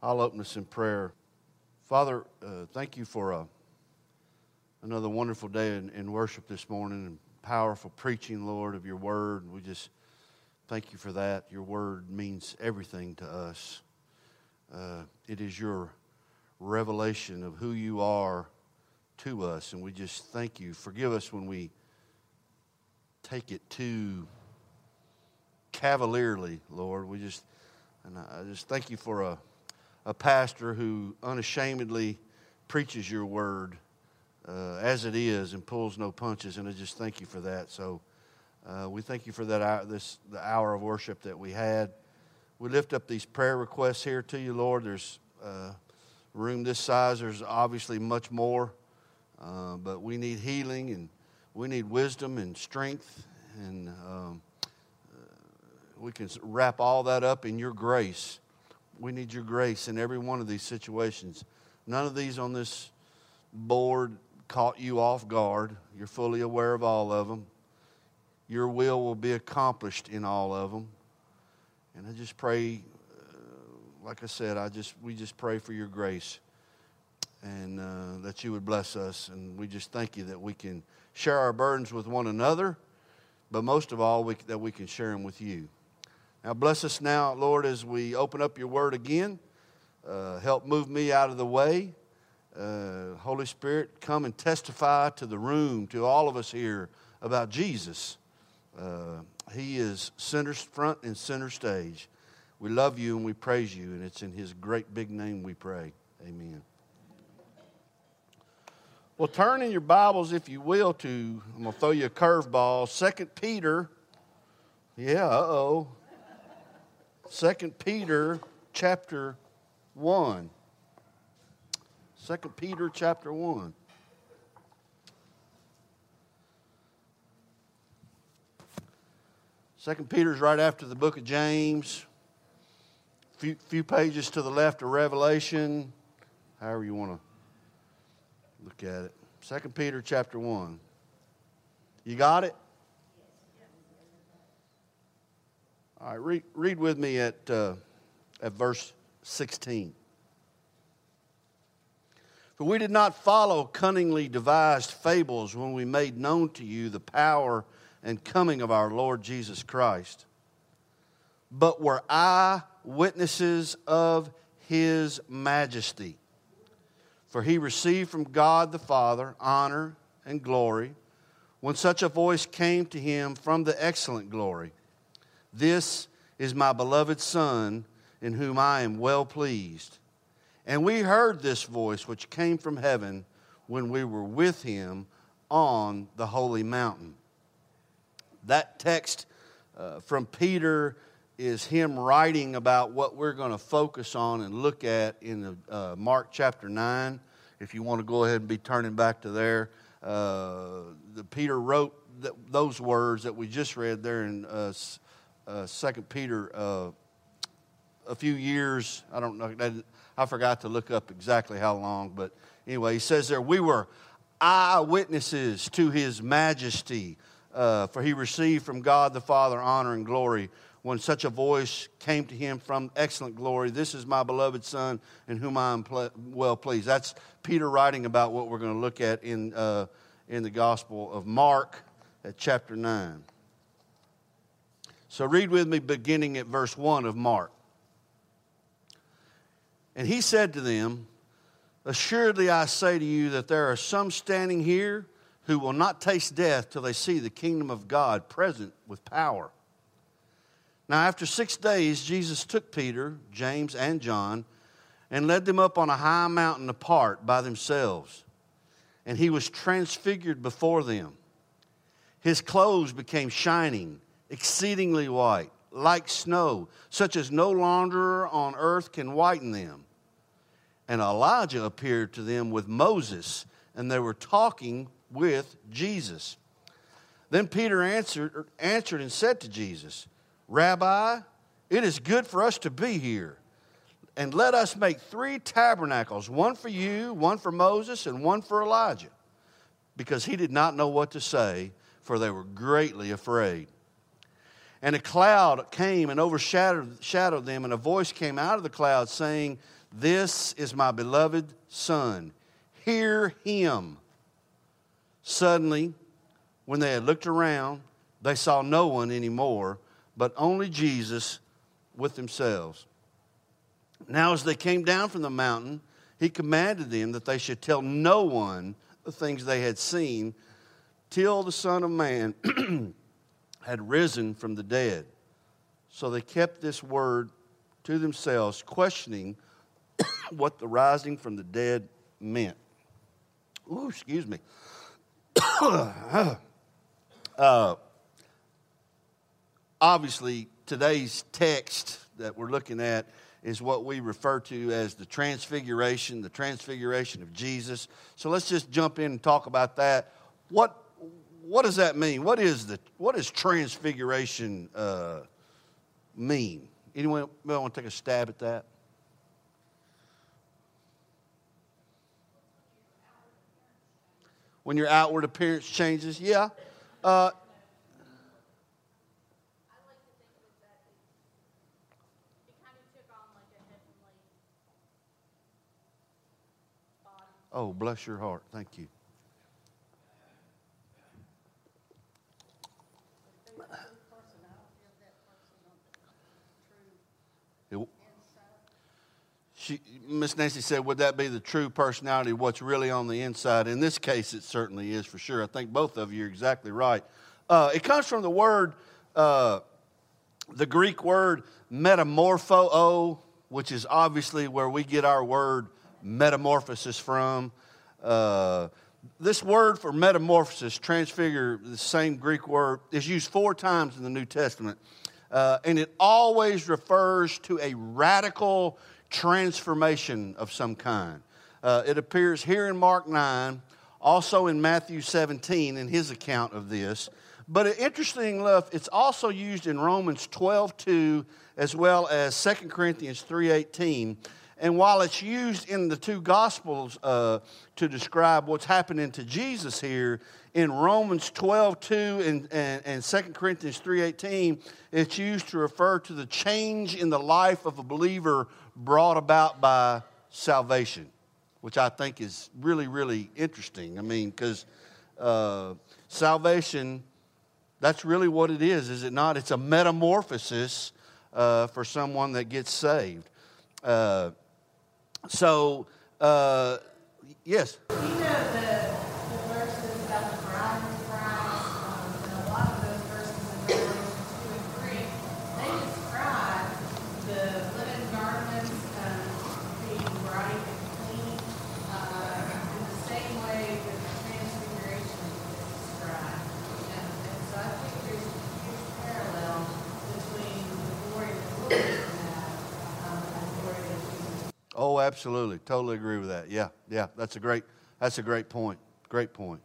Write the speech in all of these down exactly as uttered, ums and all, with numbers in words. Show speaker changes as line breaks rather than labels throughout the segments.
I'll open us in prayer. Father, uh, thank you for uh, another wonderful day in, in worship this morning and powerful preaching, Lord, of your word. We just thank you for that. Your word means everything to us. Uh, it is your revelation of who you are to us, and we just thank you. Forgive us when we take it too cavalierly, Lord. We just, and I just thank you for a a pastor who unashamedly preaches your word uh, as it is and pulls no punches, and I just thank you for that. So uh, we thank you for that hour, this the hour of worship that we had. We lift up these prayer requests here to you, Lord. There's uh, room this size. There's obviously much more, uh, but we need healing and we need wisdom and strength, and um, we can wrap all that up in your grace. We need your grace in every one of these situations. None of these on this board caught you off guard. You're fully aware of all of them. Your will will be accomplished in all of them. And I just pray, uh, like I said, I just we just pray for your grace and uh, that you would bless us. And we just thank you that we can share our burdens with one another, but most of all, we, that we can share them with you. Now bless us now, Lord, as we open up your word again. Uh, help move me out of the way. Uh, Holy Spirit, come and testify to the room, to all of us here about Jesus. Uh, he is center front and center stage. We love you and we praise you, and it's in his great big name we pray. Amen. Well, turn in your Bibles, if you will, to, I'm going to throw you a curveball, Second Peter. Yeah, uh-oh. Second Peter chapter one. Second Peter chapter one. Second Peter's right after the book of James. Few few pages to the left of Revelation. However you want to look at it. Second Peter chapter one. You got it? All right, read, read with me at, uh, at verse sixteen. For we did not follow cunningly devised fables when we made known to you the power and coming of our Lord Jesus Christ, but were eyewitnesses of his majesty. For he received from God the Father honor and glory when such a voice came to him from the excellent glory. This is my beloved Son, in whom I am well pleased. And we heard this voice which came from heaven when we were with him on the holy mountain. That text uh, from Peter is him writing about what we're going to focus on and look at in the, uh, Mark chapter nine. If you want to go ahead and be turning back to there. Uh, the Peter wrote th- those words that we just read there in uh, Uh, Second Peter, uh, a few years, I don't know, I forgot to look up exactly how long, but anyway, he says there, we were eyewitnesses to his majesty, uh, for he received from God the Father honor and glory when such a voice came to him from excellent glory. This is my beloved Son in whom I am ple- well pleased. That's Peter writing about what we're going to look at in, uh, in the Gospel of Mark at chapter nine. So read with me beginning at verse one of Mark. And he said to them, assuredly I say to you that there are some standing here who will not taste death till they see the kingdom of God present with power. Now after six days Jesus took Peter, James, and John and led them up on a high mountain apart by themselves. And he was transfigured before them. His clothes became shining, exceedingly white, like snow, such as no launderer on earth can whiten them. And Elijah appeared to them with Moses, and they were talking with Jesus. Then Peter answered, answered and said to Jesus, Rabbi, it is good for us to be here. And let us make three tabernacles, one for you, one for Moses, and one for Elijah. Because he did not know what to say, for they were greatly afraid. And a cloud came and overshadowed shadowed them, and a voice came out of the cloud saying, "This is my beloved Son. Hear him." Suddenly, when they had looked around, they saw no one anymore, but only Jesus with themselves. Now as they came down from the mountain, he commanded them that they should tell no one the things they had seen till the Son of Man had risen from the dead. So they kept this word to themselves, questioning what the rising from the dead meant. Ooh, excuse me. uh, obviously, today's text that we're looking at is what we refer to as the transfiguration, the transfiguration of Jesus. So let's just jump in and talk about that. What what does that mean? What is the what does transfiguration uh, mean? Anyone want to take a stab at that? When your outward appearance changes, yeah. Uh, oh, bless your heart. Thank you. It, she, Miss Nancy said, would that be the true personality, what's really on the inside? In this case, it certainly is for sure. I think both of you are exactly right. Uh, it comes from the word, uh, the Greek word metamorpho, which is obviously where we get our word metamorphosis from. Uh, this word for metamorphosis, transfigure, the same Greek word, is used four times in the New Testament. Uh, and it always refers to a radical transformation of some kind. Uh, it appears here in Mark nine, also in Matthew seventeen in his account of this. But interesting enough, it's also used in Romans twelve two as well as Second Corinthians three eighteen. And while it's used in the two Gospels uh, to describe what's happening to Jesus here, in Romans twelve two and, and, and Second Corinthians three eighteen, it's used to refer to the change in the life of a believer brought about by salvation, which I think is really, really interesting. I mean, because uh, salvation, that's really what it is, is it not? It's a metamorphosis uh, for someone that gets saved. Uh, so, uh, yes?
You know the, the verses about the bride and Christ, um, and a lot of those verses in Revelation two and three, they describe the linen garments um, being bright and clean uh, in the same way that the transfiguration is described. And, and so I think there's a huge parallel between the glory of the wilderness and that, um, and the glory of Jesus.
Oh, absolutely. Totally agree with that. Yeah, yeah. That's a great, that's a great point. Great point.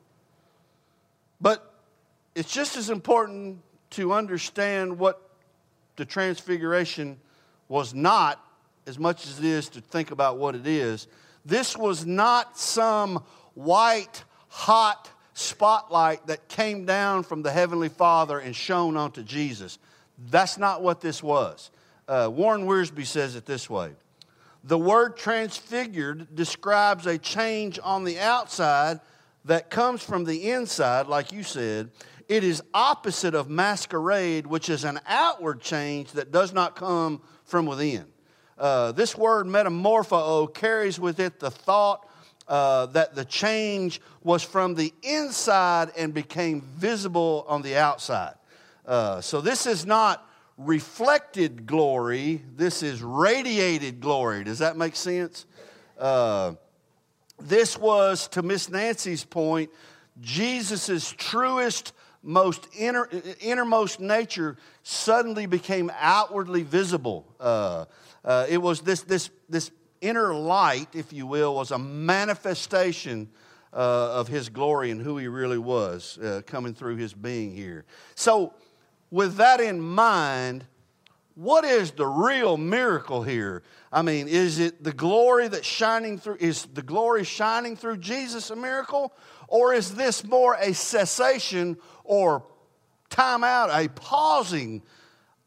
But it's just as important to understand what the transfiguration was not as much as it is to think about what it is. This was not some white, hot spotlight that came down from the Heavenly Father and shone onto Jesus. That's not what this was. Uh, Warren Wiersbe says it this way. The word transfigured describes a change on the outside that comes from the inside, like you said. It is opposite of masquerade, which is an outward change that does not come from within. Uh, this word metamorpho carries with it the thought uh, that the change was from the inside and became visible on the outside. Uh, so this is not reflected glory, this is radiated glory. Does that make sense? Uh, this was, to Miss Nancy's point, Jesus' truest, most inner, innermost nature suddenly became outwardly visible. Uh, uh, it was this, this, this inner light, if you will, was a manifestation uh, of his glory and who he really was uh, coming through his being here. So, with that in mind, what is the real miracle here? I mean, is it the glory that's shining through, is the glory shining through Jesus a miracle? Or is this more a cessation or time out, a pausing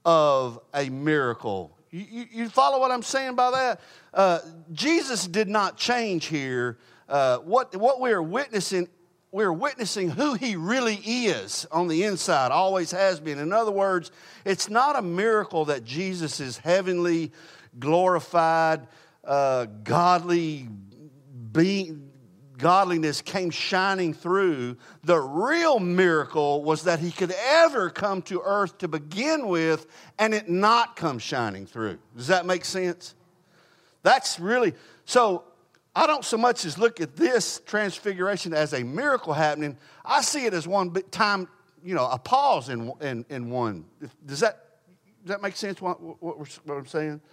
of a miracle. You, you, you follow what I'm saying by that? Uh, Jesus did not change here. Uh, what, what we are witnessing, we're witnessing who he really is on the inside, always has been. In other words, it's not a miracle that Jesus is heavenly, glorified, uh, godly being. Godliness came shining through. The real miracle was that he could ever come to earth to begin with and it not come shining through. Does that make sense? That's really, so I don't so much as look at this transfiguration as a miracle happening. I see it as one big time, you know, a pause in, in, in one. Does that, does that make sense what, what, what, what I'm saying?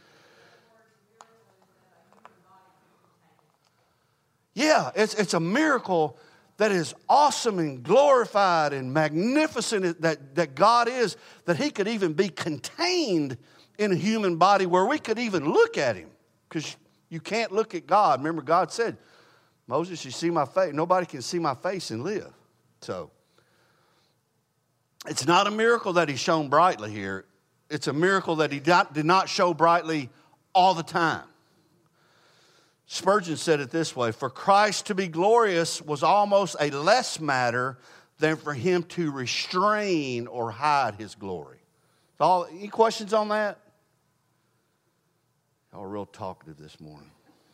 Yeah, it's, it's a miracle that is awesome and glorified and magnificent that, that God is, that he could even be contained in a human body where we could even look at him. Because you can't look at God. Remember, God said, Moses, you see my face. Nobody can see my face and live. So, it's not a miracle that he shone brightly here. It's a miracle that he did not show brightly all the time. Spurgeon said it this way: for Christ to be glorious was almost a less matter than for him to restrain or hide his glory. All, any questions on that? Y'all are real talkative this morning.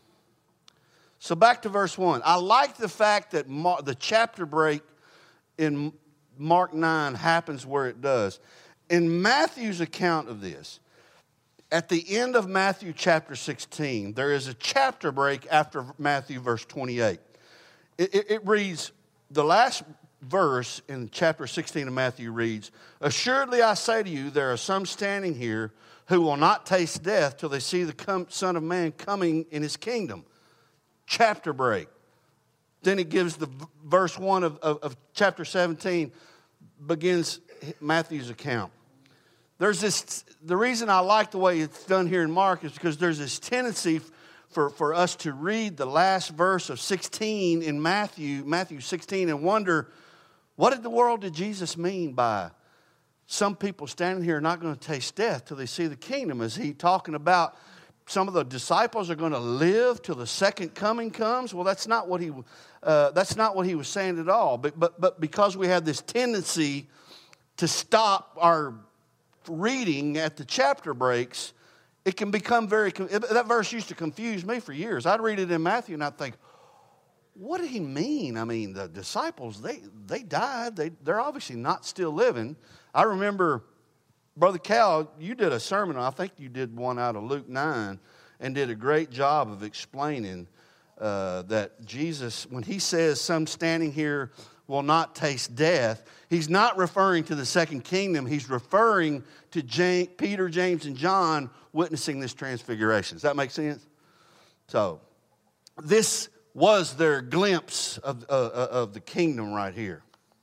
So back to verse one. I like the fact that Mark, the chapter break in Mark nine happens where it does. In Matthew's account of this, at the end of Matthew chapter sixteen, there is a chapter break after Matthew verse twenty-eight. It, it, it reads, the last verse in chapter sixteen of Matthew reads, assuredly I say to you, there are some standing here who will not taste death till they see the come, Son of Man coming in his kingdom. Chapter break. Then it gives the verse one of, of, of chapter seventeen, begins Matthew's account. There's this, the reason I like the way it's done here in Mark is because there's this tendency for, for us to read the last verse of sixteen in Matthew, Matthew sixteen, and wonder, what in the world did Jesus mean by some people standing here are not going to taste death till they see the kingdom? Is he talking about some of the disciples are going to live till the second coming comes? Well, that's not what he, uh, that's not what he was saying at all. But, but, but because we have this tendency to stop our reading at the chapter breaks, it can become very, that verse used to confuse me for years. I'd read it in Matthew and I'd think, what did he mean? I mean, the disciples, they they died. They, they're obviously not still living. I remember, Brother Cal, you did a sermon, I think you did one out of Luke nine, and did a great job of explaining uh, that Jesus, when he says some standing here will not taste death, he's not referring to the second kingdom. He's referring to James, Peter, James, and John witnessing this transfiguration. Does that make sense? So, this was their glimpse of, uh, of the kingdom right here.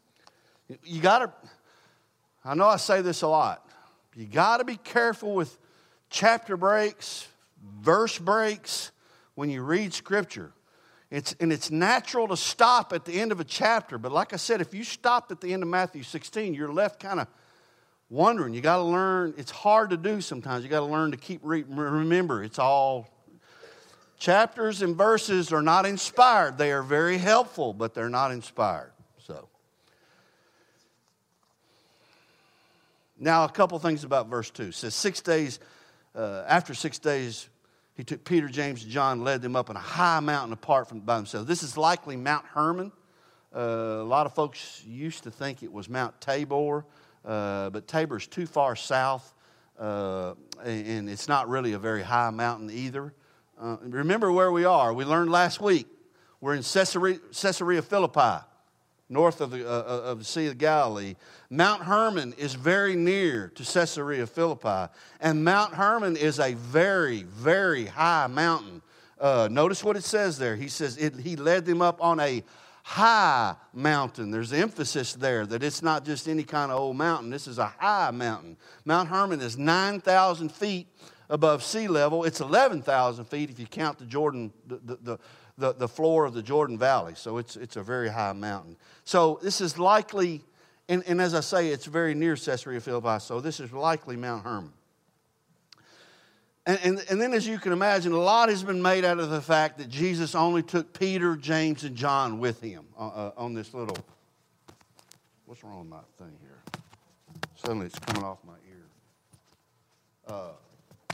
You got to, I know I say this a lot, you got to be careful with chapter breaks, verse breaks when you read Scripture. It's, and it's natural to stop at the end of a chapter. But like I said, if you stopped at the end of Matthew sixteen, you're left kind of wondering. You got to learn. It's hard to do sometimes. You got to learn to keep reading. Remember, it's all chapters and verses are not inspired. They are very helpful, but they're not inspired. So now a couple things about verse two. It says six days, uh, after six days, he took Peter, James, and John, led them up on a high mountain apart from by themselves. This is likely Mount Hermon. Uh, a lot of folks used to think it was Mount Tabor, uh, but Tabor's too far south, uh, and it's not really a very high mountain either. Uh, remember where we are. We learned last week. We're in Caesarea, Caesarea Philippi, north of the, uh, of the Sea of Galilee. Mount Hermon is very near to Caesarea Philippi. And Mount Hermon is a very, very high mountain. Uh, notice what it says there. He says it, he led them up on a high mountain. There's emphasis there that it's not just any kind of old mountain. This is a high mountain. Mount Hermon is nine thousand feet above sea level. It's eleven thousand feet if you count the Jordan, the, the, the The, the floor of the Jordan Valley. So it's it's a very high mountain. So this is likely And, and as I say, it's very near Caesarea Philippi, so this is likely Mount Hermon. And, and, and then as you can imagine, a lot has been made out of the fact that Jesus only took Peter, James, and John with him uh, uh, on this little, what's wrong with my thing here? Suddenly it's coming off my ear. Uh,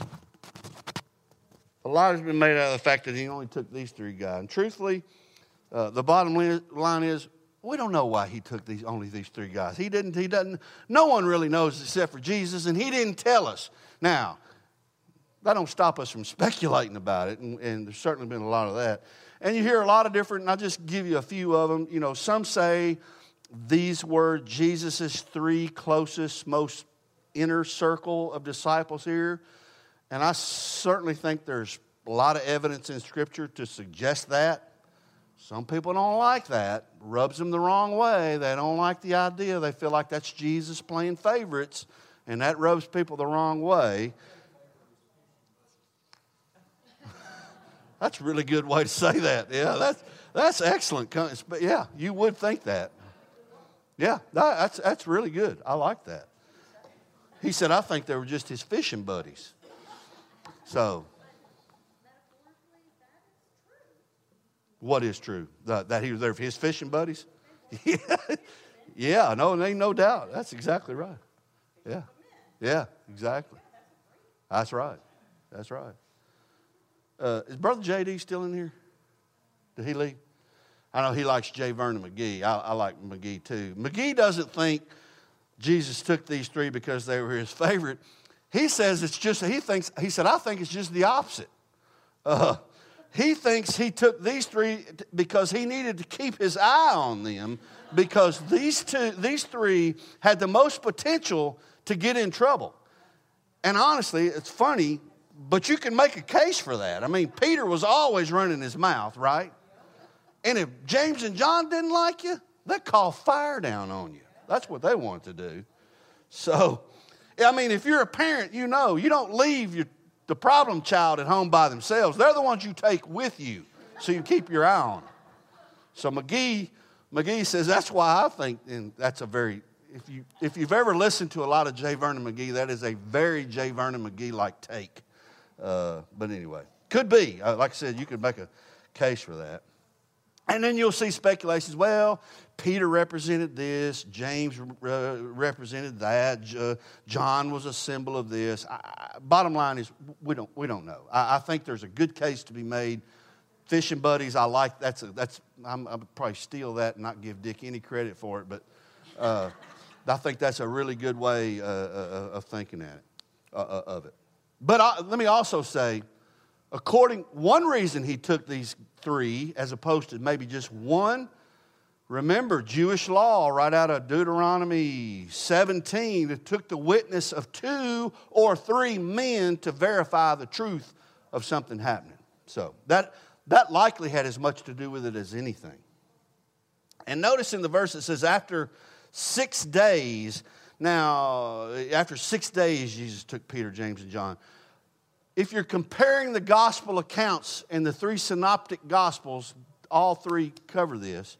a lot has been made out of the fact that he only took these three guys. And truthfully, uh, the bottom line is, we don't know why he took these only these three guys. He didn't, he doesn't, no one really knows except for Jesus, and he didn't tell us. Now, that don't stop us from speculating about it, and, and there's certainly been a lot of that. And you hear a lot of different, and I'll just give you a few of them. You know, some say these were Jesus' three closest, most inner circle of disciples here. And I certainly think there's a lot of evidence in Scripture to suggest that. Some people don't like that. Rubs them the wrong way. They don't like the idea. They feel like that's Jesus playing favorites, and that rubs people the wrong way. That's a really good way to say that. Yeah, that's that's excellent. But yeah, you would think that. Yeah, that's that's really good. I like that. He said, I think they were just his fishing buddies. So, what is true? That, that he was there for his fishing buddies? Yeah, yeah, no, ain't no doubt. That's exactly right. Yeah, yeah, exactly. That's right. That's right. Uh, is Brother J D still in here? Did he leave? I know he likes J. Vernon McGee. I, I like McGee too. McGee doesn't think Jesus took these three because they were his favorite. He says it's just, he thinks, he said, I think it's just the opposite. Uh, he thinks he took these three because he needed to keep his eye on them because these two, these three had the most potential to get in trouble. And honestly, it's funny, but you can make a case for that. I mean, Peter was always running his mouth, right? And if James and John didn't like you, they'd call fire down on you. That's what they wanted to do. So, I mean, if you're a parent, you know, you don't leave your, the problem child at home by themselves. They're the ones you take with you so you keep your eye on them. So McGee, McGee says that's why I think, and that's a very, if, you, if you've ever listened to a lot of J. Vernon McGee, that is a very J. Vernon McGee-like take. Uh, but anyway, could be. Uh, like I said, you could make a case for that. And then you'll see speculations. Well, Peter represented this. James uh, represented that. Uh, John was a symbol of this. I, I, bottom line is, we don't we don't know. I, I think there's a good case to be made. Fishing buddies, I like. That's a, that's. I'm, I'll probably steal that and not give Dick any credit for it. But uh, I think that's a really good way uh, uh, of thinking at it, uh, of it. But I, let me also say, according one reason he took these three as opposed to maybe just one, remember Jewish law right out of Deuteronomy seventeen, it took the witness of two or three men to verify the truth of something happening. So that, that likely had as much to do with it as anything. And notice in the verse it says after six days, now after six days Jesus took Peter, James, and John. If you're comparing the gospel accounts and the three synoptic gospels, all three cover this.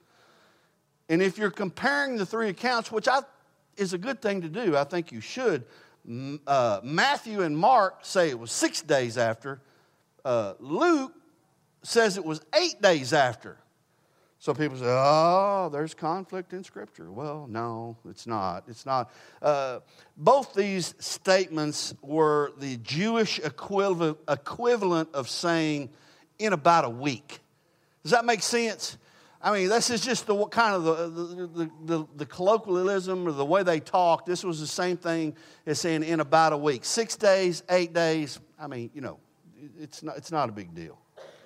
And if you're comparing the three accounts, which I, is a good thing to do, I think you should. Uh, Matthew and Mark say it was six days after. Uh, Luke says it was eight days after. So people say, oh, there's conflict in Scripture. Well, no, it's not. It's not. Uh, both these statements were the Jewish equivalent, equivalent of saying in about a week. Does that make sense? I mean, this is just the kind of the, the, the, the colloquialism or the way they talk. This was the same thing as saying in about a week. Six days, eight days. I mean, you know, it's not, it's not a big deal.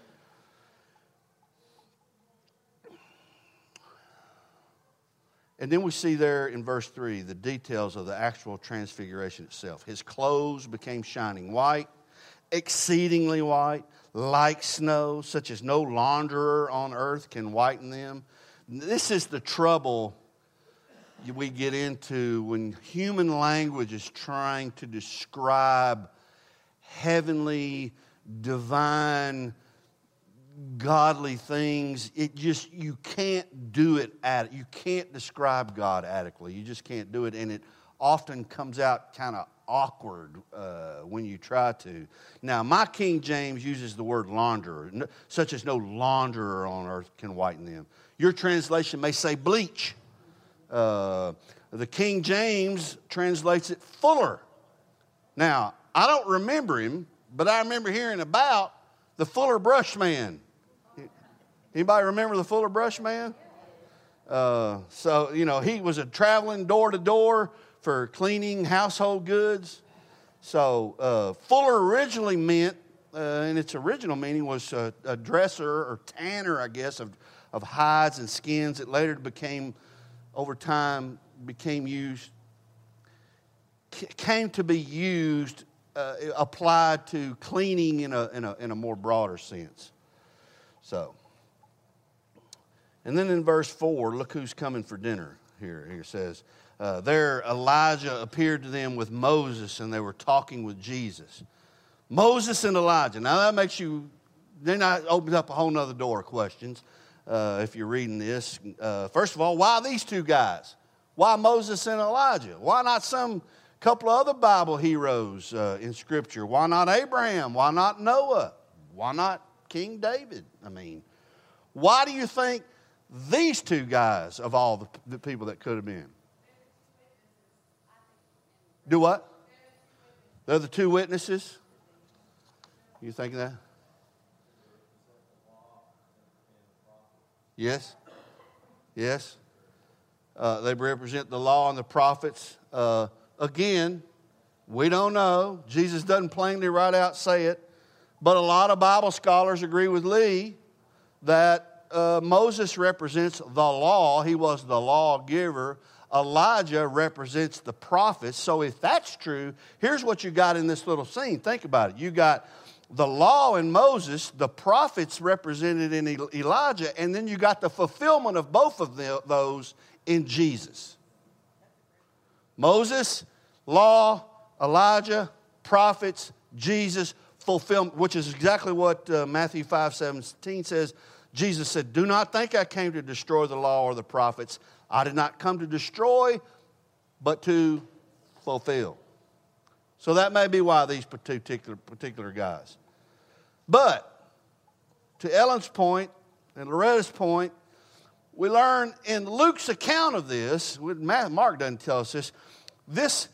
And then we see there in verse three the details of the actual transfiguration itself. His clothes became shining white, exceedingly white, like snow, such as no launderer on earth can whiten them. This is the trouble we get into when human language is trying to describe heavenly, divine, godly things. It just, you can't do it, ad, you can't describe God adequately. You just can't do it, and it often comes out kind of awkward uh, when you try to. Now, my King James uses the word launderer, such as no launderer on earth can whiten them. Your translation may say bleach. Uh, the King James translates it fuller. Now, I don't remember him, but I remember hearing about the Fuller Brush Man. Anybody remember the Fuller Brush Man? Uh, so, you know, he was a traveling door to door for cleaning household goods. So, uh, Fuller originally meant, uh, and its original meaning was a, a dresser or tanner, I guess, of, of hides and skins. It later became, over time, became used, came to be used, uh, applied to cleaning in a, in a, in a more broader sense. So, and then in verse four, look who's coming for dinner here. Here it says, uh, there Elijah appeared to them with Moses, and they were talking with Jesus. Moses and Elijah. Now that makes you, then that opens up a whole nother door of questions uh, if you're reading this. Uh, first of all, why these two guys? Why Moses and Elijah? Why not some couple of other Bible heroes uh, in Scripture? Why not Abraham? Why not Noah? Why not King David? I mean, why do you think these two guys of all the, the people that could have been? Do what? They're the two witnesses? You thinking that? Yes? Yes? Uh, they represent the law and the prophets. Uh, again, we don't know. Jesus doesn't plainly right out say it. But a lot of Bible scholars agree with Lee that uh, Moses represents the law. He was the lawgiver. Elijah represents the prophets. So if that's true, here's what you got in this little scene. Think about it. You got the law in Moses, the prophets represented in Elijah, and then you got the fulfillment of both of those in Jesus. Moses, law, Elijah, prophets, Jesus, fulfillment, which is exactly what uh, Matthew five seventeen says. Jesus said, do not think I came to destroy the law or the prophets. I did not come to destroy, but to fulfill. So that may be why these particular, particular guys. But to Ellen's point and Loretta's point, we learn in Luke's account of this, Mark doesn't tell us this, this,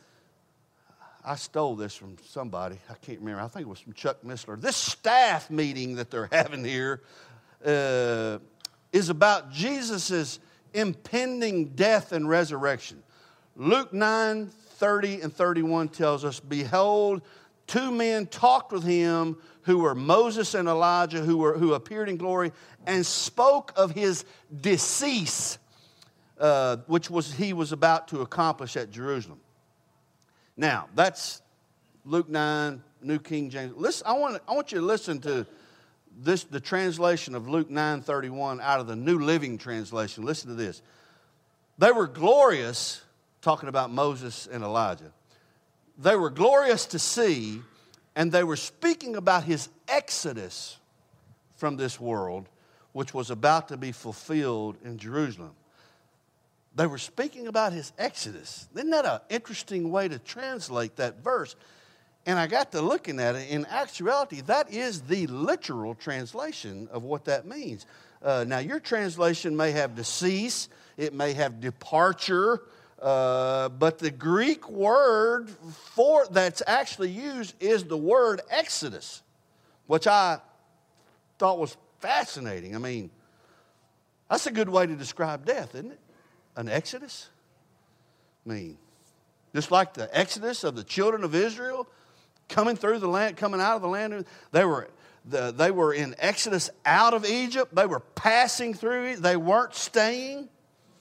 I stole this from somebody, I can't remember, I think it was from Chuck Missler. This staff meeting that they're having here uh, is about Jesus' impending death and resurrection. Luke nine, thirty and thirty-one tells us, behold, two men talked with him who were Moses and Elijah, who were who appeared in glory, and spoke of his decease, uh, which was he was about to accomplish at Jerusalem. Now, that's Luke nine, New King James. Listen, I want I want you to listen to this, the translation of Luke nine thirty-one out of the New Living Translation. Listen to this. They were glorious, talking about Moses and Elijah. They were glorious to see, and they were speaking about his exodus from this world, which was about to be fulfilled in Jerusalem. They were speaking about his exodus. Isn't that an interesting way to translate that verse? And I got to looking at it. In actuality, that is the literal translation of what that means. Uh, now, your translation may have decease. It may have departure. Uh, but the Greek word for that's actually used is the word exodus, which I thought was fascinating. I mean, that's a good way to describe death, isn't it? An exodus. I mean, just like the exodus of the children of Israel coming through the land, coming out of the land, they were the, they were in exodus out of Egypt. They were passing through it. They weren't staying.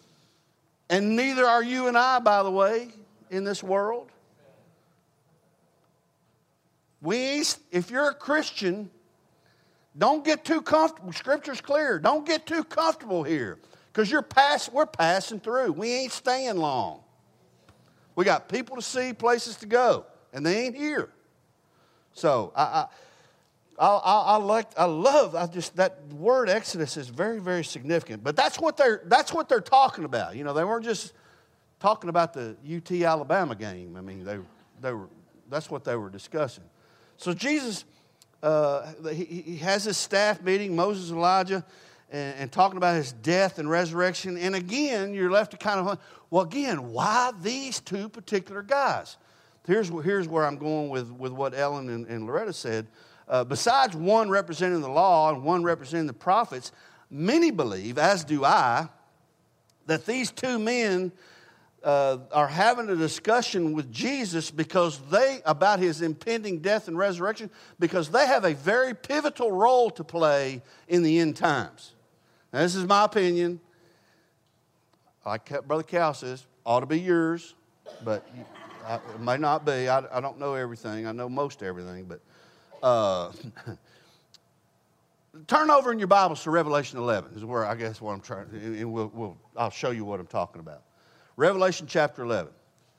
And neither are you and I, by the way, in this world. We, if you're a Christian, don't get too comfortable. Scripture's clear. Don't get too comfortable here. Because you're pass, we're passing through. We ain't staying long. We got people to see, places to go. And they ain't here. So, I, I, I, I, I like, I love, I just, that word Exodus is very, very significant. But that's what they're, that's what they're talking about. You know, they weren't just talking about the U T Alabama game. I mean, they, they were, that's what they were discussing. So Jesus, uh, he, he has his staff meeting, Moses and Elijah, and, and talking about his death and resurrection. And again, you're left to kind of, well, again, why these two particular guys? Here's, here's where I'm going with, with what Ellen and, and Loretta said. Uh, besides one representing the law and one representing the prophets, many believe, as do I, that these two men uh, are having a discussion with Jesus because they, about his impending death and resurrection, because they have a very pivotal role to play in the end times. Now, this is my opinion. Like Brother Cal says, ought to be yours, but I, it may not be. I, I don't know everything. I know most everything, but uh, turn over in your Bibles to Revelation eleven is where I guess what I'm trying. And we'll, we'll, I'll show you what I'm talking about. Revelation chapter eleven.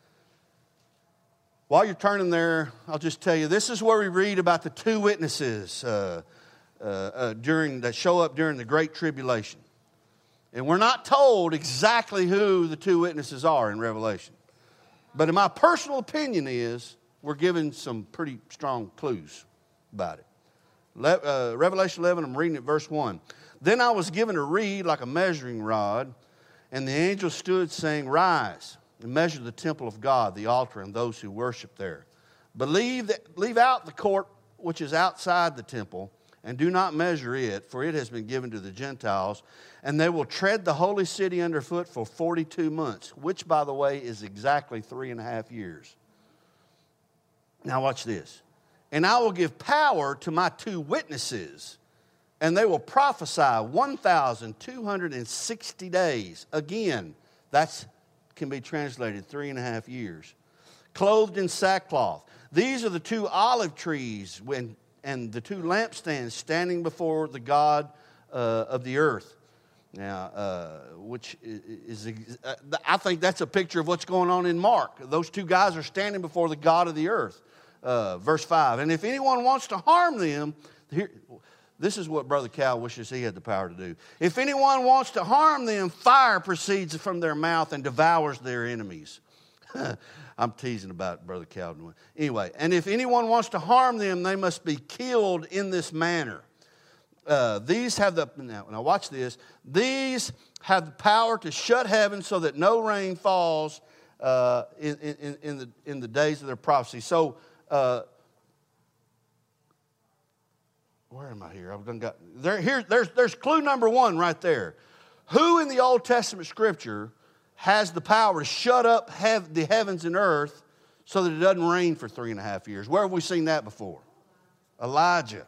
While you're turning there, I'll just tell you this is where we read about the two witnesses uh, uh, uh, during that show up during the Great Tribulation. And we're not told exactly who the two witnesses are in Revelation. But in my personal opinion is, we're given some pretty strong clues about it. Le- uh, Revelation eleven, I'm reading at verse one. Then I was given a reed like a measuring rod, and the angel stood saying, Rise and measure the temple of God, the altar, and those who worship there. But leave, the, leave out the court which is outside the temple, and do not measure it, for it has been given to the Gentiles, and they will tread the holy city underfoot for forty-two months, which, by the way, is exactly three and a half years. Now watch this. And I will give power to my two witnesses, and they will prophesy one thousand two hundred sixty days. Again, that can be translated three and a half years. Clothed in sackcloth. These are the two olive trees when and the two lampstands standing before the God uh, of the earth. Now, uh, which is, is uh, I think that's a picture of what's going on in Mark. Those two guys are standing before the God of the earth. Uh, verse five. And if anyone wants to harm them, here, this is what Brother Cal wishes he had the power to do. If anyone wants to harm them, fire proceeds from their mouth and devours their enemies. I'm teasing about Brother Calvin. Anyway, and if anyone wants to harm them, they must be killed in this manner. Uh, these have the, now, now watch this. These have the power to shut heaven so that no rain falls uh, in, in, in, the, in the days of their prophecy. So, uh, where am I here? I've done got, there, here there's, there's clue number one right there. Who in the Old Testament Scripture has the power to shut up hev- the heavens and earth so that it doesn't rain for three and a half years? Where have we seen that before? Elijah.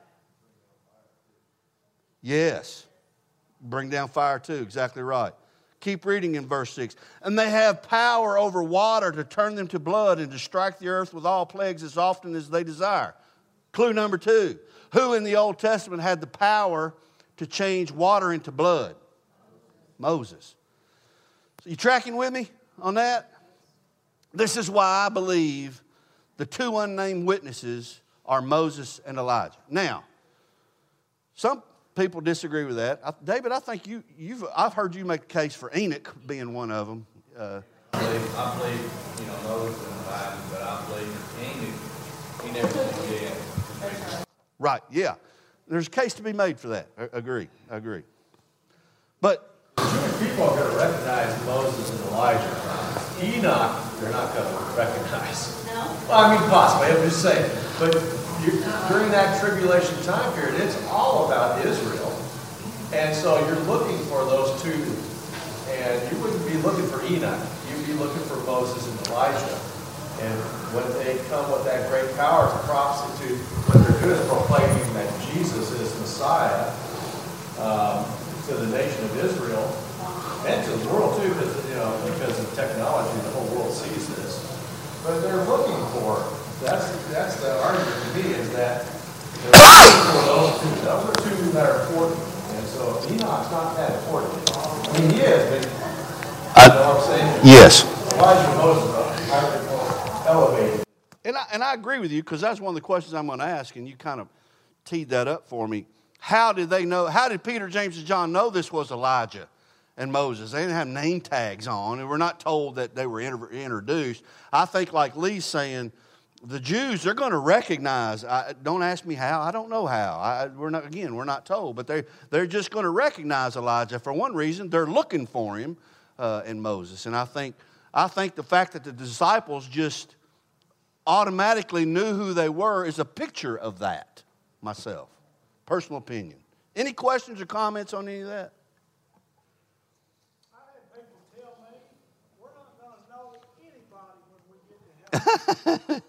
Yes. Bring down fire too, exactly right. Keep reading in verse six. And they have power over water to turn them to blood and to strike the earth with all plagues as often as they desire. Clue number two. Who in the Old Testament had the power to change water into blood? Moses. So you tracking with me on that? This is why I believe the two unnamed witnesses are Moses and Elijah. Now, some people disagree with that. I, David, I think you, you've, I've heard you make a case for Enoch being one of them. Uh,
I believe, I believe, you know, Moses and Elijah, but I believe Enoch, he never did get.
Right, yeah. There's a case to be made for that. I agree, I agree. But
Jewish people are going to recognize Moses and Elijah. Enoch, they're not going to recognize.
No?
Well, I mean, possibly, I'm just saying. But you, during that tribulation time period, it's all about Israel. And so you're looking for those two. And you wouldn't be looking for Enoch. You'd be looking for Moses and Elijah. And when they come with that great power to prophecy, what they're doing is proclaiming that Jesus is Messiah. Um, to the nation of Israel and to the world too, because you know because of technology, the whole world sees this. But they're looking for that's that's the argument to me is that they're looking for those two. Those are two that are important, and so Enoch's not that important. I mean, he is, but you know what I'm saying?
yes.
Elijah and Moses are elevated.
And I, and I agree with you because that's one of the questions I'm going to ask, and you kind of teed that up for me. How did they know? How did Peter, James, and John know this was Elijah and Moses? They didn't have name tags on, and we're not told that they were inter- introduced. I think, like Lee's saying, the Jews, they're going to recognize. I, don't ask me how. I don't know how. I, we're not. Again, we're not told, but they they're just going to recognize Elijah for one reason. They're looking for him uh, in Moses, and I think I think the fact that the disciples just automatically knew who they were is a picture of that. Myself, personal opinion. Any questions or comments on any of that?
I had people tell me, we're not going to know anybody when we get to heaven. There's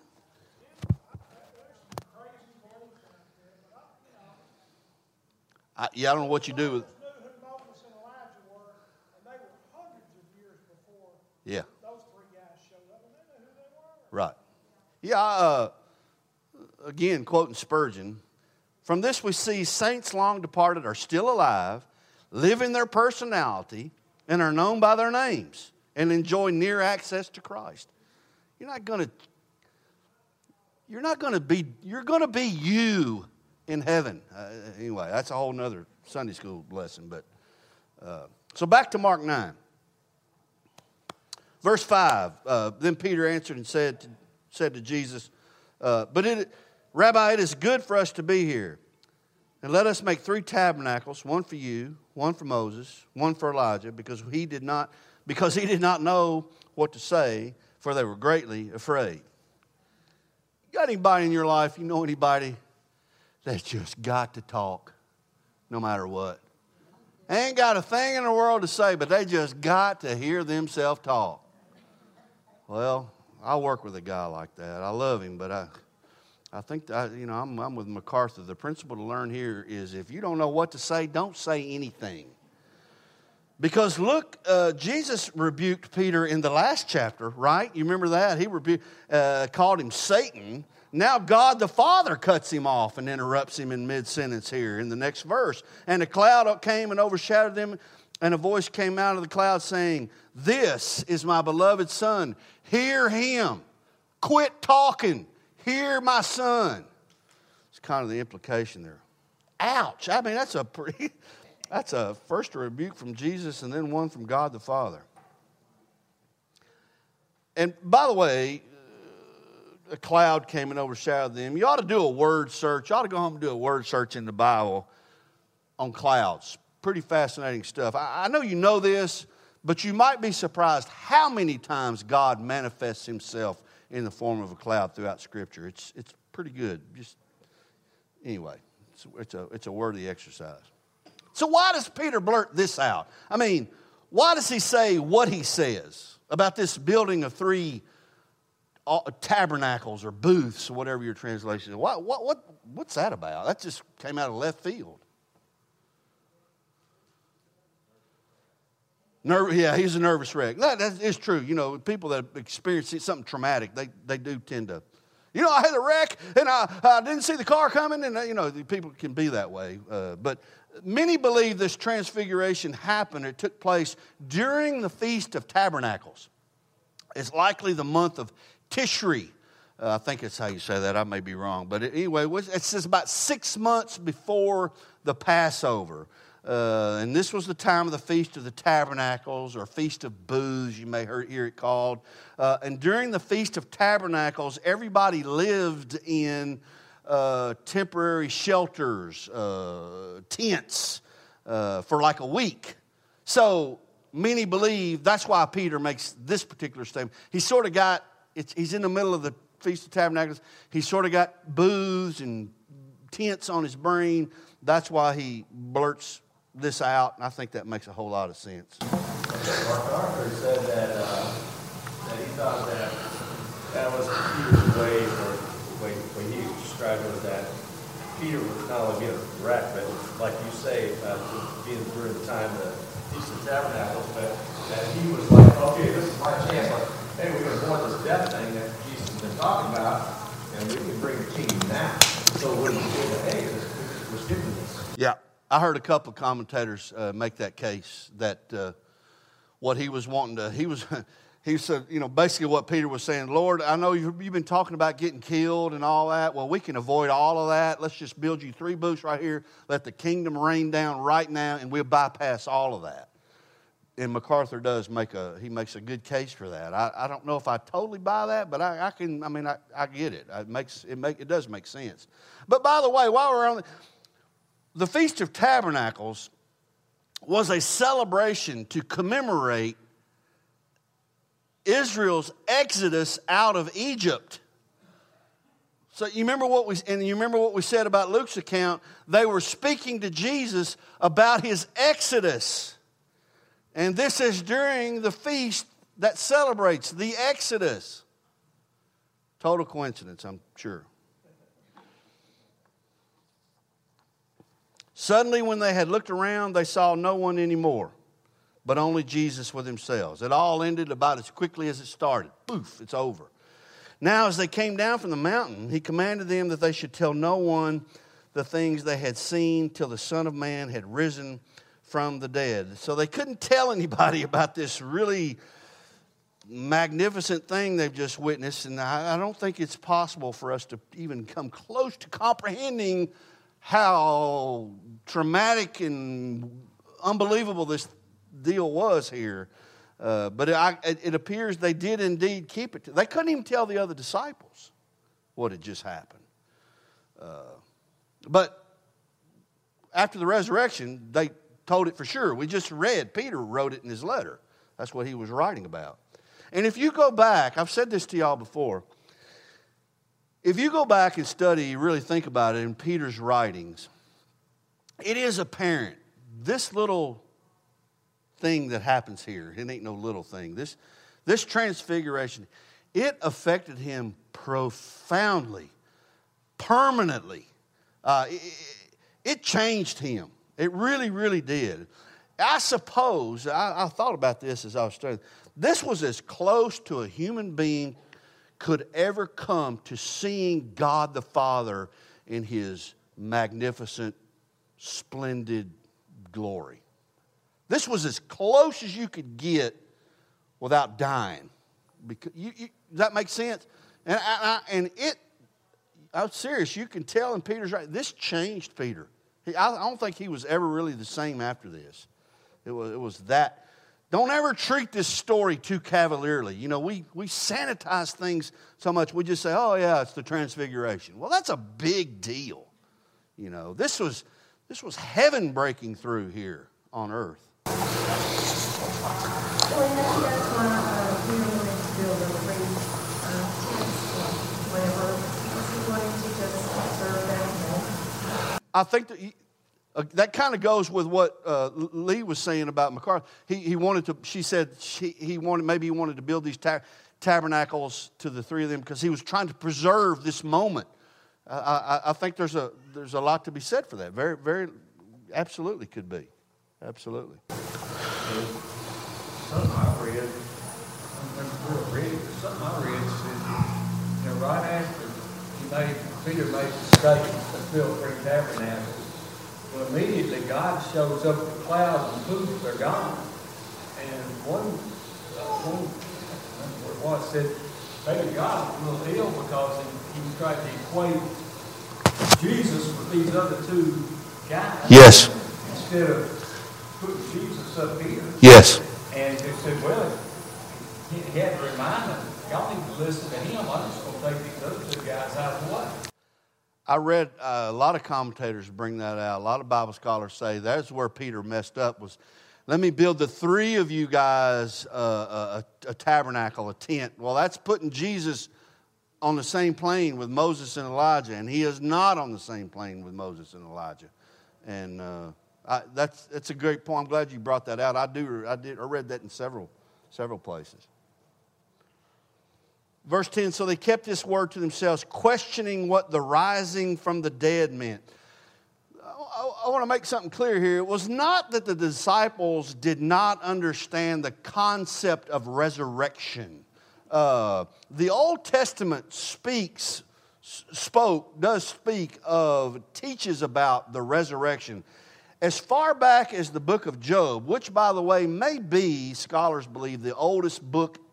some crazy boys out there, but I, you know.
I, yeah, I don't know what you do with.
Knew who Moses and Elijah were, and they were hundreds of years before
Yeah.
those three guys showed up, and they knew who they were.
Right. Yeah. Uh, again, quoting Spurgeon. From this we see saints long departed are still alive, live in their personality, and are known by their names, and enjoy near access to Christ. You're not going to, you're not going to be, you're going to be you in heaven. Uh, anyway, that's a whole nother Sunday school lesson. But uh, so back to Mark nine. Verse five, uh, then Peter answered and said to, said to Jesus, uh, but it, Rabbi, it is good for us to be here. And let us make three tabernacles, one for you, one for Moses, one for Elijah, because he did not, because he did not know what to say, for they were greatly afraid. You got anybody in your life, you know anybody that's just got to talk no matter what? They ain't got a thing in the world to say, but they just got to hear themselves talk. Well, I work with a guy like that. I love him, but I I think, that, you know, I'm, I'm with MacArthur. The principle to learn here is if you don't know what to say, don't say anything. Because look, uh, Jesus rebuked Peter in the last chapter, right? You remember that? He rebuked, uh, called him Satan. Now God the Father cuts him off and interrupts him in mid-sentence here in the next verse. And a cloud came and overshadowed them, and a voice came out of the cloud saying, "This is my beloved Son. Hear him. Quit talking. Hear my son." It's kind of the implication there. Ouch. I mean, that's a pretty, that's a first a rebuke from Jesus and then one from God the Father. And by the way, a cloud came and overshadowed them. You ought to do a word search. You ought to go home and do a word search in the Bible on clouds. Pretty fascinating stuff. I, I know you know this, but you might be surprised how many times God manifests himself in the form of a cloud throughout Scripture. It's it's pretty good. Just anyway, it's, it's a it's a worthy exercise. So why does Peter blurt this out? I mean, why does he say what he says about this building of three tabernacles or booths or whatever your translation is? What what what what's that about? That just came out of left field. Nerv- yeah, he's a nervous wreck. That, that is true. You know, people that experience something traumatic, they, they do tend to, you know, I had a wreck and I, I didn't see the car coming, and, you know, people can be that way. Uh, but many believe this transfiguration happened, it took place during the Feast of Tabernacles. It's likely the month of Tishri. Uh, I think that's how you say that. I may be wrong. But anyway, it says about six months before the Passover. Uh, and this was the time of the Feast of the Tabernacles, or Feast of Booths, you may hear it called. Uh, and during the Feast of Tabernacles, everybody lived in uh, temporary shelters, uh, tents, uh, for like a week. So many believe that's why Peter makes this particular statement. He's sort of got, it's, he's in the middle of the Feast of Tabernacles. He's sort of got booths and tents on his brain. That's why he blurts this out, and I think that makes a whole lot of sense.
MacArthur said that, uh, that he thought that that was Peter's way, or the way, the way he described it was that Peter was not only being a wreck, but like you say, uh, being during the time of the Feast of Tabernacles, but that he was like, okay, this is my chance. Like, hey, we're going to warn this death thing that Jesus has been talking about, and we can bring the kingdom now. So when he said, hey, we're skipping this.
Yeah. I heard a couple of commentators uh, make that case that uh, what he was wanting to, he was, he said, you know, basically what Peter was saying, Lord, I know you've, you've been talking about getting killed and all that. Well, we can avoid all of that. Let's just build you three booths right here. Let the kingdom rain down right now, and we'll bypass all of that. And MacArthur does make a, he makes a good case for that. I, I don't know if I totally buy that, but I, I can, I mean, I, I get it. It makes, it make, it does make sense. But by the way, while we're on the, the Feast of Tabernacles was a celebration to commemorate Israel's exodus out of Egypt. So you remember what we and you remember what we said about Luke's account? They were speaking to Jesus about his exodus. And this is during the feast that celebrates the exodus. Total coincidence, I'm sure. Suddenly, when they had looked around, they saw no one anymore, but only Jesus with themselves. It all ended about as quickly as it started. Poof, it's over. Now, as they came down from the mountain, he commanded them that they should tell no one the things they had seen till the Son of Man had risen from the dead. So they couldn't tell anybody about this really magnificent thing they've just witnessed, and I don't think it's possible for us to even come close to comprehending how traumatic and unbelievable this deal was here. Uh, but it, I, it appears they did indeed keep it. They couldn't even tell the other disciples what had just happened. Uh, but after the resurrection, they told it for sure. We just read, Peter wrote it in his letter. That's what he was writing about. And if you go back, I've said this to y'all before, if you go back and study, you really think about it in Peter's writings, it is apparent this little thing that happens here, it ain't no little thing, this, this transfiguration, it affected him profoundly, permanently. Uh, it, it changed him. It really, really did. I suppose, I, I thought about this as I was studying, this was as close to a human being could ever come to seeing God the Father in his magnificent, splendid glory. This was as close as you could get without dying. Because you, you, does that make sense? And, I, I, and it, I'm serious, you can tell in Peter's right, this changed Peter. He, I, I don't think he was ever really the same after this. It was, it was that. Don't ever treat this story too cavalierly. You know, we, we sanitize things so much, we just say, oh yeah, it's the transfiguration. Well, that's a big deal. You know, this was, this was heaven breaking through here on earth.
Well, that's why uh, we don't want to build a free uh, tents or whatever. Is he wanting to just serve that?
I think that he, uh, that kind of goes with what uh, Lee was saying about MacArthur. He, he wanted to, she said she, he wanted, maybe he wanted to build these ta- tabernacles to the three of them because he was trying to preserve this moment. Uh, I, I think there's a, there's a lot to be said for that. Very, very, absolutely could be. Absolutely.
Something I read, I'm real read, but something I read said, you know, right after he made, Peter made the statement, let's build three tabernacles, well, immediately God shows up with clouds and poof, they're gone. And one, one, where it was, said, maybe God was a little ill because he, he was trying to equate Jesus with these other two guys.
Yes.
Instead of putting Jesus up here.
Yes.
And they said, well, he, he had to remind them, y'all need to listen to him. I'm just going to take these other two guys out of the way.
I read uh, a lot of commentators bring that out. A lot of Bible scholars say that's where Peter messed up was, let me build the three of you guys uh, a, a tabernacle, a tent. Well, that's putting Jesus on the same plane with Moses and Elijah, and he is not on the same plane with Moses and Elijah. And uh, I, that's that's a great point. I'm glad you brought that out. I do. I did. I read that in several several places. Verse ten, so they kept this word to themselves, questioning what the rising from the dead meant. I, I want to make something clear here. It was not that the disciples did not understand the concept of resurrection. Uh, the Old Testament speaks, spoke, does speak of, teaches about the resurrection. As far back as the book of Job, which, by the way, may be, scholars believe, the oldest book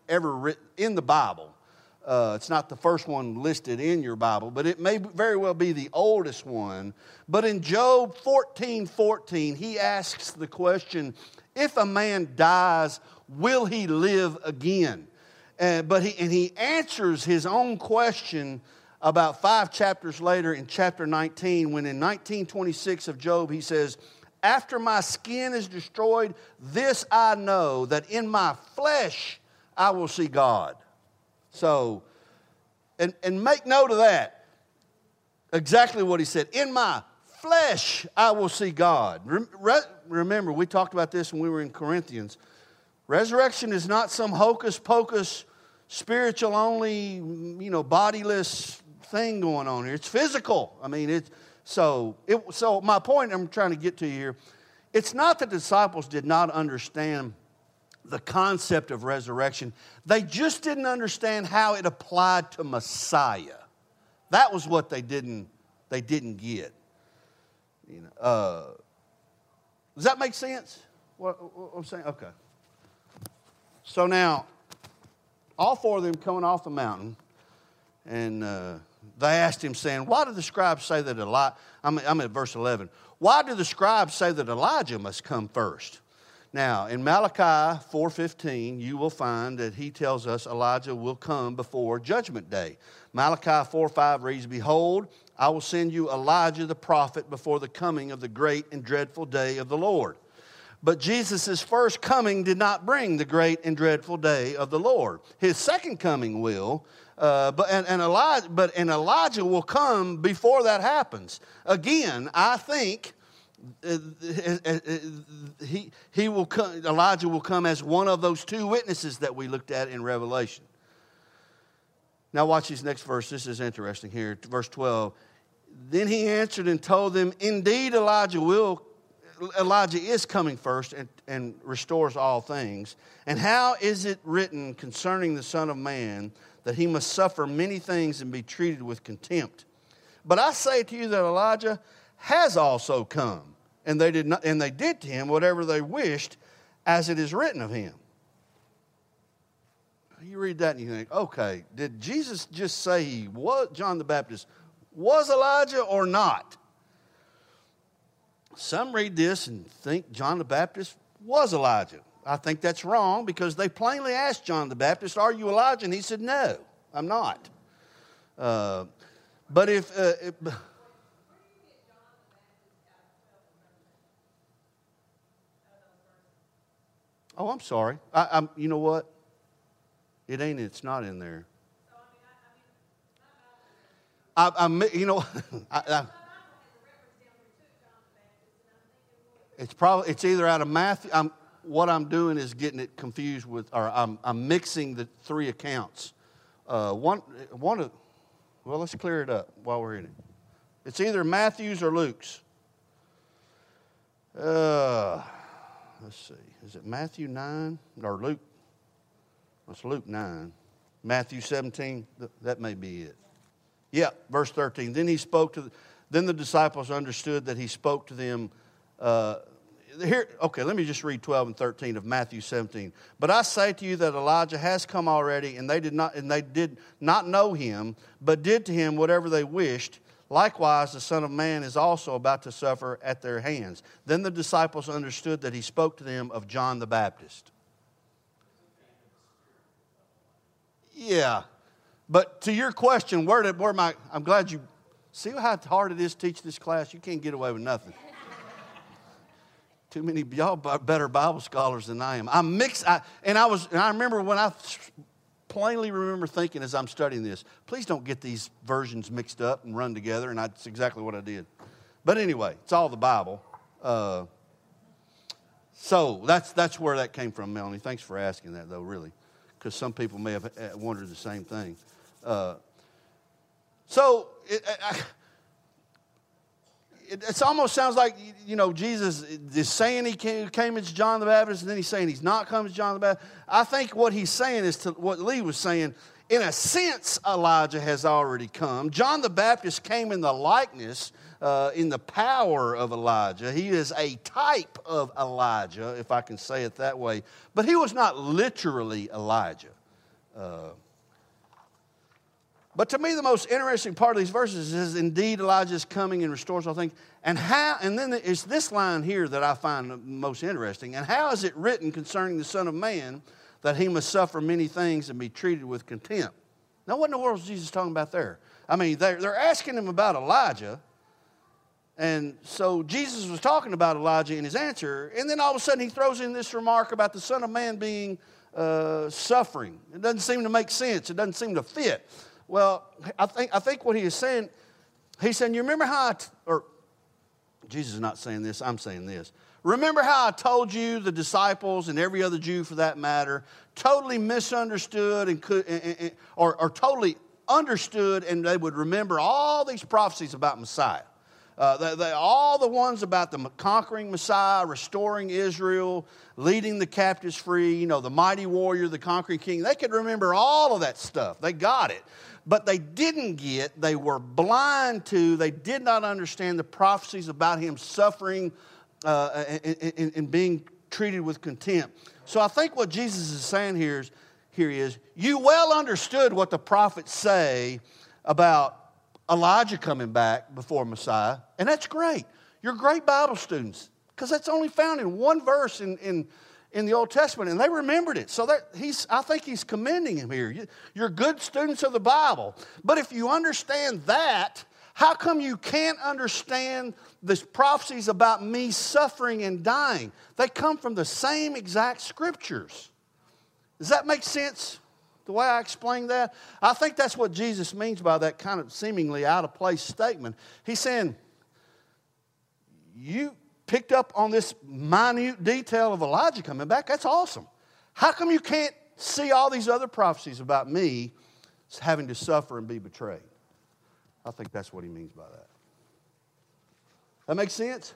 ever written in the Bible. Uh, it's not the first one listed in your Bible, but it may very well be the oldest one. But in Job fourteen fourteen, he asks the question, if a man dies, will he live again? Uh, but he, and he answers his own question about five chapters later in chapter nineteen, when in nineteen twenty-six of Job, he says, after my skin is destroyed, this I know, that in my flesh I will see God. So, and, and make note of that. Exactly what he said. In my flesh I will see God. Re- remember, we talked about this when we were in Corinthians. Resurrection is not some hocus pocus, spiritual only, you know, bodiless thing going on here. It's physical. I mean, it's so. It, so my point I'm trying to get to here, it's not that the disciples did not understand the concept of resurrection. They just didn't understand how it applied to Messiah. That was what they didn't. They didn't get. You know. Uh, does that make sense? What, what I'm saying? Okay. So now, all four of them coming off the mountain, and uh, they asked him, saying, why do the scribes say that Elijah, I'm, I'm at verse eleven, why do the scribes say that Elijah must come first? Now, in Malachi four fifteen, you will find that he tells us Elijah will come before Judgment Day. Malachi four five reads, behold, I will send you Elijah the prophet before the coming of the great and dreadful day of the Lord. But Jesus' first coming did not bring the great and dreadful day of the Lord. His second coming will, uh, but and, and Elijah, but and Elijah will come before that happens. Again, I think uh, he he will come. Elijah will come as one of those two witnesses that we looked at in Revelation. Now watch this next verse. This is interesting here. Verse twelve. Then he answered and told them, indeed Elijah will. Elijah is coming first and, and restores all things. And how is it written concerning the Son of Man that he must suffer many things and be treated with contempt? But I say to you that Elijah has also come, and they did not, and they did to him whatever they wished, as it is written of him. You read that and you think, okay, did Jesus just say he was, John the Baptist was Elijah or not? Some read this and think John the Baptist was Elijah. I think that's wrong because they plainly asked John the Baptist, are you Elijah? And he said, no, I'm not. Uh, but if... Uh, if oh, I'm sorry. I, I'm, you know what? It ain't, it's not in there. I, I, you know, I, I It's probably it's either out of Matthew. I'm, what I'm doing is getting it confused with, or I'm I'm mixing the three accounts. Uh, one one of, well, let's clear it up while we're in it. It's either Matthew's or Luke's. Uh, let's see. Is it Matthew nine or Luke? It's Luke nine. Matthew seventeen. That may be it. Yeah, verse thirteen. Then he spoke to. The, then the disciples understood that he spoke to them. Uh, here, okay, let me just read twelve and thirteen of Matthew seventeen. But I say to you that Elijah has come already, and they did not, and they did not know him, but did to him whatever they wished. Likewise, the Son of Man is also about to suffer at their hands. Then the disciples understood that he spoke to them of John the Baptist. Yeah, but to your question, where did where my? I'm glad you see how hard it is to teach this class. You can't get away with nothing. Too many y'all better Bible scholars than I am. I'm mixed, I, and I was, and I remember when I plainly remember thinking as I'm studying this, please don't get these versions mixed up and run together, and that's exactly what I did. But anyway, it's all the Bible. Uh, so that's that's where that came from, Melanie. Thanks for asking that, though, really, because some people may have wondered the same thing. Uh, so it, I, It it's almost sounds like, you know, Jesus is saying he came, came as John the Baptist, and then he's saying he's not come as John the Baptist. I think what he's saying is to what Lee was saying. In a sense, Elijah has already come. John the Baptist came in the likeness, uh, in the power of Elijah. He is a type of Elijah, if I can say it that way. But he was not literally Elijah. Uh, but to me, the most interesting part of these verses is indeed Elijah is coming and restores all things. And how? And then it's this line here that I find most interesting. And how is it written concerning the Son of Man that he must suffer many things and be treated with contempt? Now, what in the world is Jesus talking about there? I mean, they're, they're asking him about Elijah. And so Jesus was talking about Elijah in his answer. And then all of a sudden he throws in this remark about the Son of Man being uh, suffering. It doesn't seem to make sense. It doesn't seem to fit. Well, I think I think what he is saying, he's saying, you remember how I, t- or Jesus is not saying this, I'm saying this. Remember how I told you the disciples and every other Jew for that matter totally misunderstood and could, and, and, or, or totally understood, and they would remember all these prophecies about Messiah. Uh, they, they, all the ones about the conquering Messiah, restoring Israel, leading the captives free, you know, the mighty warrior, the conquering king. They could remember all of that stuff. They got it. But they didn't get, they were blind to, they did not understand the prophecies about him suffering uh, and, and, and being treated with contempt. So I think what Jesus is saying here is, here is, you well understood what the prophets say about Elijah coming back before Messiah, and that's great. You're great Bible students, because that's only found in one verse in, in, in the Old Testament, and they remembered it. So that he's, I think he's commending him here. You're good students of the Bible. But if you understand that, how come you can't understand the prophecies about me suffering and dying? They come from the same exact scriptures. Does that make sense? The way I explain that? I think that's what Jesus means by that kind of seemingly out of place statement. He's saying, you picked up on this minute detail of Elijah coming back. That's awesome. How come you can't see all these other prophecies about me having to suffer and be betrayed? I think that's what he means by that. That makes sense?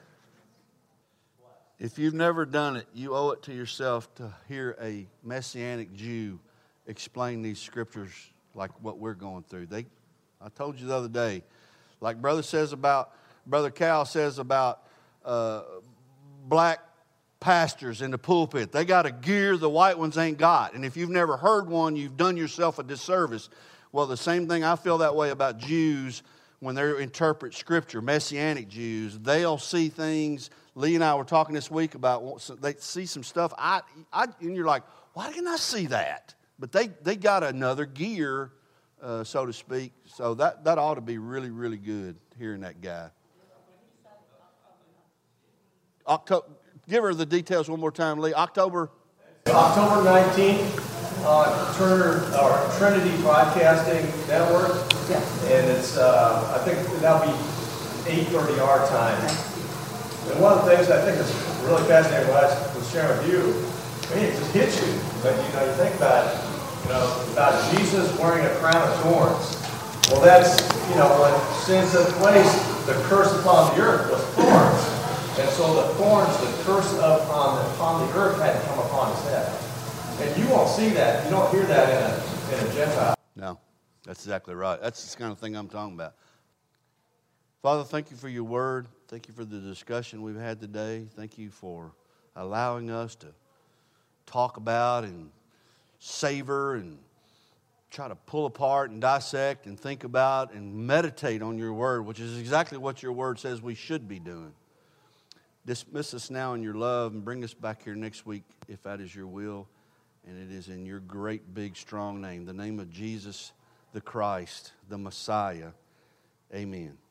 If you've never done it, you owe it to yourself to hear a Messianic Jew explain these scriptures like what we're going through. They, I told you the other day, like Brother says about, Brother Cal says about uh, black pastors in the pulpit. They got a gear the white ones ain't got. And if you've never heard one, you've done yourself a disservice. Well, the same thing, I feel that way about Jews when they interpret Scripture, Messianic Jews. They'll see things. Lee and I were talking this week about, they see some stuff, I, I, and you're like, why didn't I see that? But they, they got another gear, uh, so to speak. So that, that ought to be really, really good, hearing that guy. October, give her the details one more time, Lee. October?
October nineteenth on Turner, or Trinity Broadcasting Network.
Yeah.
And it's, uh, I think that'll be eight thirty our time. And one of the things I think is really fascinating, what I was sharing with you, I mean, it just hits you. But, you know, you think about, you know, about Jesus wearing a crown of thorns. Well, that's, you know, when sin took place, the curse upon the earth was thorns. And so the thorns, the curse upon the, upon the earth had to come upon his head. And you won't see that. You don't hear that in a, in a Gentile.
No, that's exactly right. That's the kind of thing I'm talking about. Father, thank you for your word. Thank you for the discussion we've had today. Thank you for allowing us to talk about and savor and try to pull apart and dissect and think about and meditate on your word, which is exactly what your word says we should be doing. Dismiss us now in your love and bring us back here next week if that is your will. And it is in your great, big, strong name, the name of Jesus the Christ, the Messiah. Amen.